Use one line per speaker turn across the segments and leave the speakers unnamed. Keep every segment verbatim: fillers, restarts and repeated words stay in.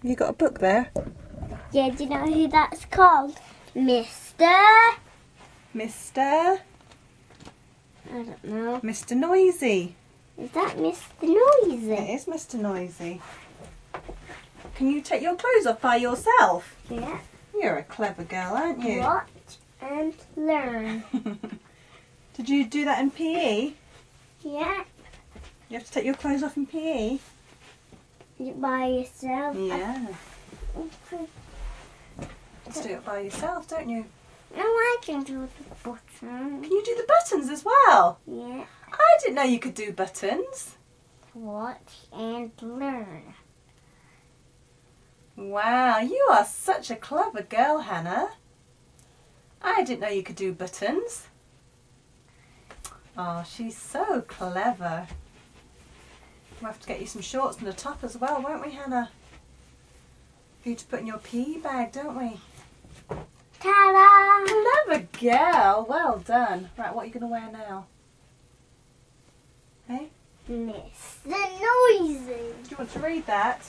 You got a book there?
Yeah, do you know who that's called? Mister
Mister
I don't know.
Mister Noisy.
Is that Mister Noisy?
It is Mister Noisy. Can you take your clothes off by yourself?
Yeah.
You're a clever girl, aren't you?
Watch and learn.
Did you do that in P E?
Yeah.
You have to take your clothes off in P E?
You by yourself.
Yeah.
Okay.
Just do it by yourself, don't you?
No, I can do the button.
Can you do the buttons as well?
Yeah.
I didn't know you could do buttons.
Watch and learn.
Wow, you are such a clever girl, Hannah. I didn't know you could do buttons. Oh, she's so clever. We'll have to get you some shorts and a top as well, won't we, Hannah? For you to put in your P E bag, don't we?
Ta-da!
Clever girl, well done. Right, what are you going to wear now? Hey?
Mister Noisy.
Do you want to read that?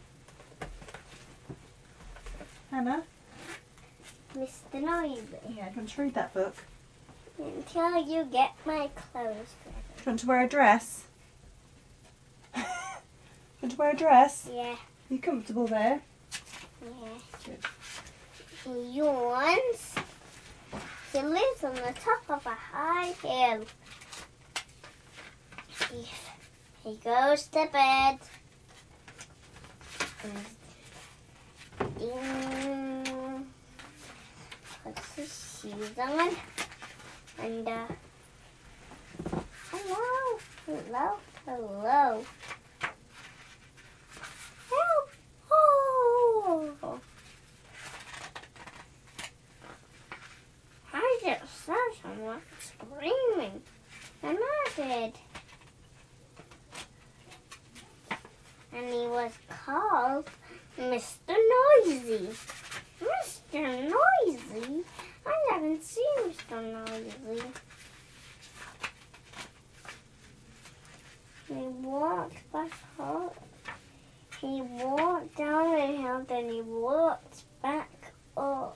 Hannah?
Mister Noisy.
Yeah, do you want to read that book?
Until you get my clothes ready.
Do you want to wear a dress? Do you want to wear a dress?
Yeah.
Are you comfortable there?
Yeah.
Good.
He wants. He lives on the top of a high hill. He, he goes to bed. And ding, puts his shoes on. And uh, hello, hello, hello. Help! Oh! I just saw someone screaming, and I did. And he was called Mister Noisy. Mister Noisy? I haven't seen Mister Noisy. He walked back home. He walked down the hill, then he walked back up.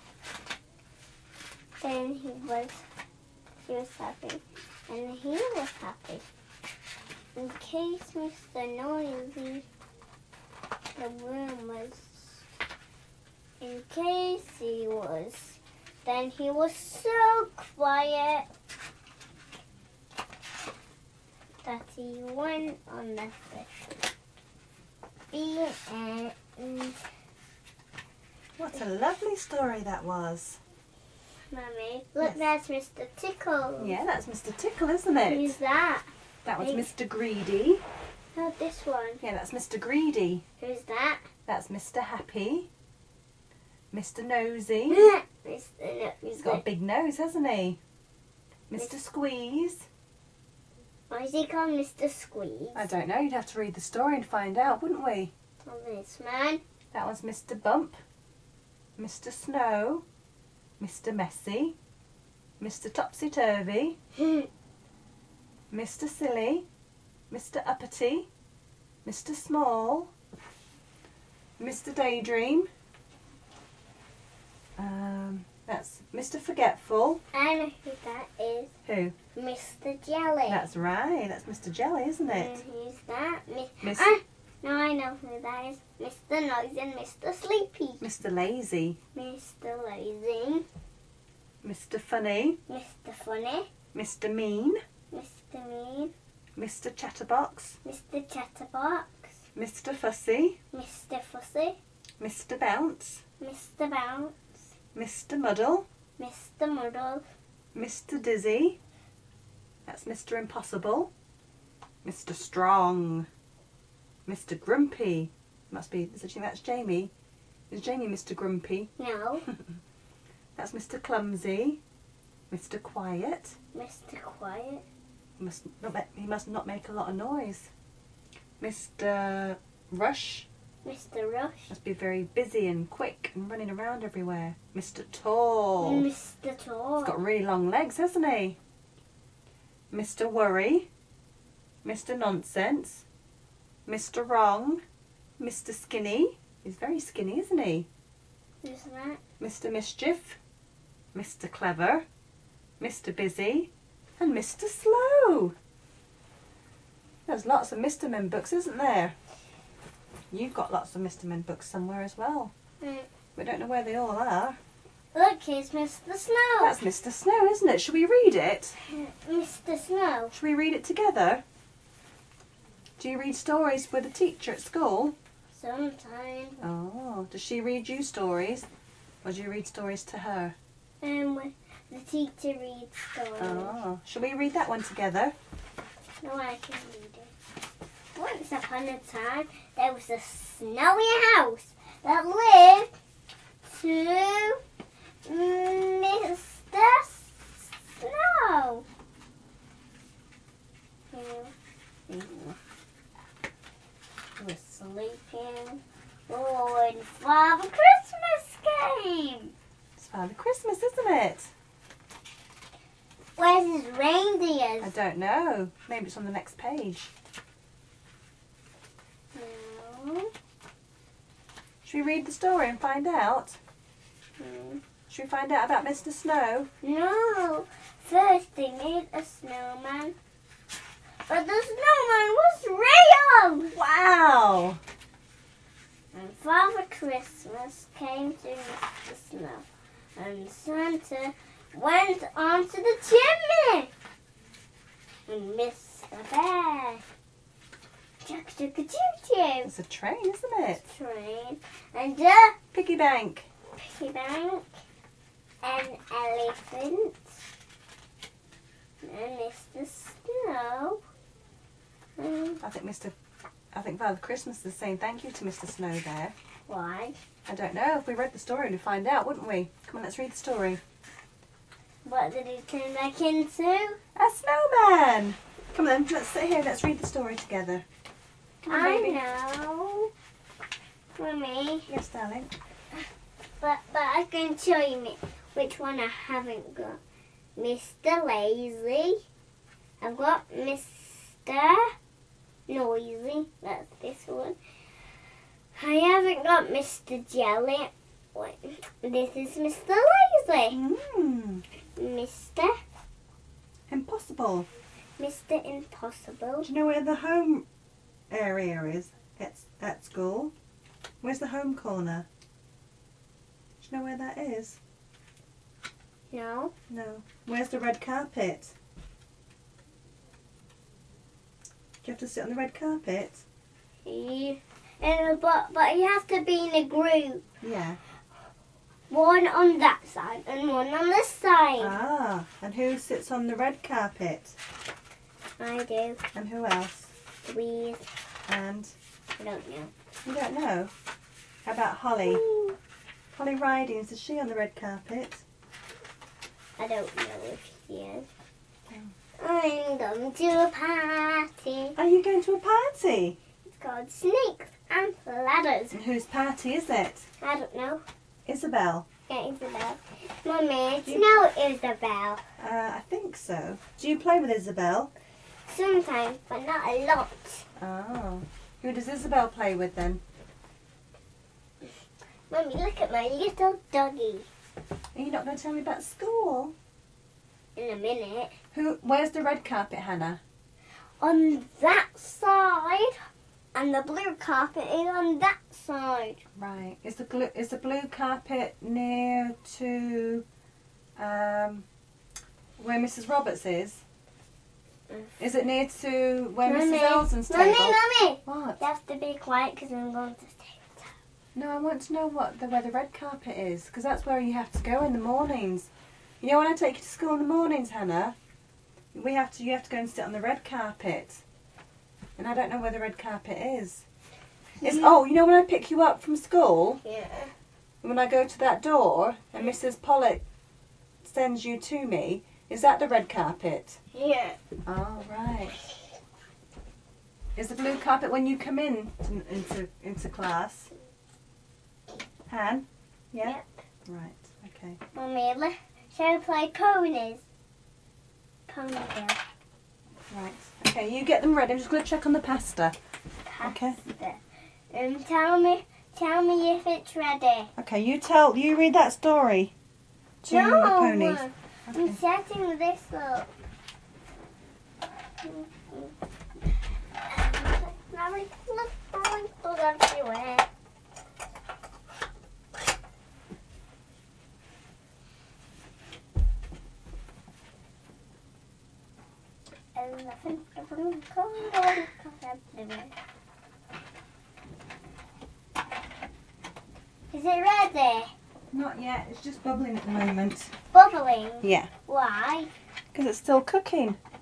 Then he was, he was happy, and he was happy. In case Mister Noisy, the room was, in case he was, then he was so quiet that he went on the fish. The end.
What a lovely story that was.
Mummy, look,
Yes.
that's Mister Tickle.
Yeah, that's Mister Tickle, isn't it?
Who's that?
That was
Hey.
Mister Greedy.
No, this one.
Yeah, that's Mister Greedy.
Who's that?
That's Mister Happy. Mister Nosy.
Mister No,
He's got a big nose, hasn't he? Mister Squeeze.
Why is he called Mister Squeeze?
I don't know, you'd have to read the story and find out, wouldn't we?
Oh, this man.
That one's Mister Bump. Mister Snow. Mister Messy. Mister Topsy Turvy. Mister Silly. Mister Uppity. Mister Small. Mister Daydream. Um, that's Mister Forgetful.
I know who that is.
Who?
Mister Jelly.
That's right, that's Mister Jelly, isn't
And
it?
who's that? Mi-
Miss-
ah, no, I know who that is. Mister Noisy and Mister Sleepy.
Mister Lazy.
Mister Lazy.
Mister Funny.
Mister Funny.
Mister Mean.
Mister Mean.
Mister Chatterbox.
Mister Chatterbox.
Mister Fussy.
Mister Fussy.
Mister Bounce.
Mister Bounce.
Mister Muddle.
Mister Muddle.
Mister Dizzy. That's Mister Impossible. Mister Strong. Mister Grumpy. Must be, is it, that's Jamie. Is Jamie Mister Grumpy?
No.
That's Mister Clumsy. Mister Quiet.
Mister Quiet.
He must not make, he must not make a lot of noise. Mister Rush.
Mister Rush.
Must be very busy and quick and running around everywhere. Mister Tall.
Mister Tall.
He's got really long legs, hasn't he? Mister Worry. Mister Nonsense. Mister Wrong. Mister Skinny. He's very skinny, isn't he?
Who's that?
Mister Mischief, Mister Clever, Mister Busy, and Mister Slow. There's lots of Mister Min books, isn't there? You've got lots of Mister Min books somewhere as well.
Mm.
We don't know where they all are.
Look, here's Mister Snow.
That's Mister Snow, isn't it? Should we read it?
Mister Snow.
Should we read it together? Do you read stories with a teacher at school?
Sometimes.
Oh, does she read you stories? Or do you read stories to her?
Um, the teacher reads stories.
Oh, shall we read that one together?
No, I can read it. Once upon a time, there was a snowy house that lived to Mister Snow. He was sleeping when Father Christmas came.
It's Father Christmas, isn't it?
Where's his
I
reindeers?
don't know. Maybe it's on the next page.
No.
Should we read the story and find out?
Hmm.
Should we find out about Mister Snow?
No. First they made a snowman. But the snowman was real!
Wow!
And Father Christmas came to Mister Snow. And Santa went onto the chimney. And Mister Bear. Chugga chugga choo choo.
It's a train, isn't it?
Train. And a
Piggy bank.
piggy bank. An elephant. And Mister Snow. Um,
I think Mister I think Father Christmas is saying thank you to Mister Snow there.
why?
I don't know. If we read the story, we'd find out, wouldn't we? Come on, let's read the story.
What did he turn back into?
A snowman! Come on, let's sit here. Let's read the story together. Come on,
I
baby.
know. Mummy.
Yes, darling.
But but I'm going to show you me which one I haven't got. Mister Lazy. I've got Mister Noisy. That's this one. I haven't got Mister Jelly. Wait, this is Mister Lazy.
Mmm.
Mister
Impossible.
Mister Impossible.
Do you know where the home area is at, at school? Where's the home corner? Do you know where that is?
No.
No. Where's the red carpet? Do you have to sit on the red carpet?
You, and, but, but you have to be in a group.
Yeah.
One on that side and one on this side.
Ah, and who sits on the red carpet?
I do.
And who else?
Louise.
And
I don't know.
you don't know? How about Holly? Holly Ridings, is she on the red carpet?
I don't know if she is.
Oh.
I'm going to a party.
Are you going to a party?
It's called Snakes and Ladders.
And whose party is it?
I don't know.
Isabel.
Yeah, Isabel. Mummy, it's
You-
no Isabel.
Uh, I think so. Do you play with Isabel?
Sometimes, but not a lot.
Oh. Who does Isabel play with then?
Mummy, look at my little doggy.
Are you not going to tell me about school?
In a minute.
Who? Where's the red carpet, Hannah?
On that side. And the blue carpet is on that side.
Right. Is the blue is the blue carpet near to um, where Missus Roberts is? Is it near to where
Mummy,
Missus Elson's
Mummy,
table?
Mummy.
What?
You have to be quiet because I'm going to stay.
No, I want to know what the where the red carpet is, because that's where you have to go in the mornings. You know, when I take you to school in the mornings, Hannah, we have to you have to go and sit on the red carpet, and I don't know where the red carpet is. It's oh, you know when I pick you up from school,
Yeah.
when I go to that door and Missus Pollock sends you to me, is that the red carpet?
Yeah.
Oh right. Is the blue carpet when you come in to, into into class? Han? Yeah?
Yep.
Right, okay.
Mummy, let, shall we play ponies? Ponyville.
Right. Okay, you get them ready. I'm just going to check on the pasta. Okay.
Pasta. Um, tell me, Tell me if it's ready.
Okay, you tell. You read that story to
no,
the ponies.
I'm
Okay.
setting this up. Now we look sprinkles everywhere. And nothing sprinkles everywhere. Is it ready?
Not yet. It's just bubbling at the moment.
Bubbling.
Yeah,
Why?
because it's still cooking.